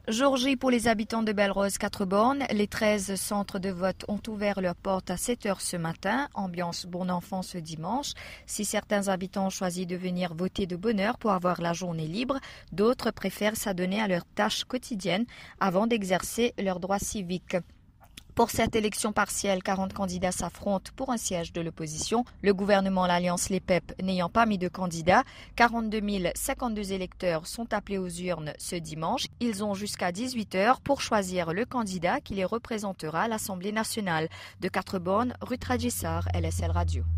Jour J pour les habitants de Belle-Rose 4 bornes. Les 13 centres de vote ont ouvert leurs portes à 7 heures ce matin. Ambiance bon enfant ce dimanche. Si certains habitants ont choisi de venir voter de bonne heure pour avoir la journée libre, d'autres préfèrent s'adonner à leurs tâches quotidiennes avant d'exercer leurs droits civiques. Pour cette élection partielle, 40 candidats s'affrontent pour un siège de l'opposition. Le gouvernement, l'Alliance Les PEP, n'ayant pas mis de candidats, 42 052 électeurs sont appelés aux urnes ce dimanche. Ils ont jusqu'à 18 heures pour choisir le candidat qui les représentera à l'Assemblée nationale. De 4 bornes, Ruth Radjissar, LSL Radio.